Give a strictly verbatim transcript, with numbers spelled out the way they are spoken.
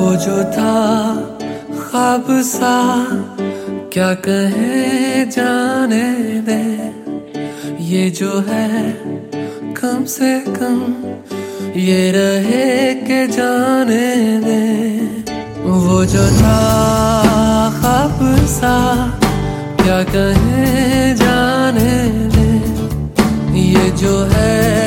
वो जो था ख्वाब सा, क्या कहे जाने दे। ये जो है कम से कम ये रहे के जाने दे। वो जो था ख्वाब सा, क्या कहे जाने दे। ये जो है